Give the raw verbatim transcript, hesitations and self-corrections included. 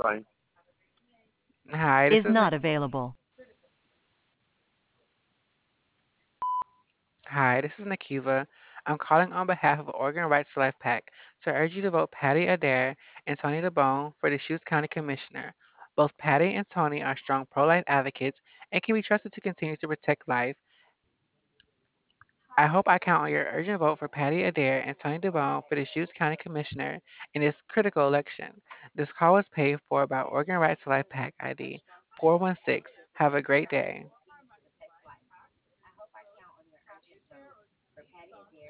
Fine. Hi, this Is is not Nik- available. Hi, this is Nikila. I'm calling on behalf of Oregon Rights to Life PAC to urge you to vote Patty Adair and Tony DeBone for the Deschutes County Commissioner. Both Patty and Tony are strong pro-life advocates and can be trusted to continue to protect life. I hope I count on your urgent vote for Patty Adair and Tony DeBone for the Deschutes County Commissioner in this critical election. This call was paid for by Oregon Rights to Life PAC I D four one six. Have a great day.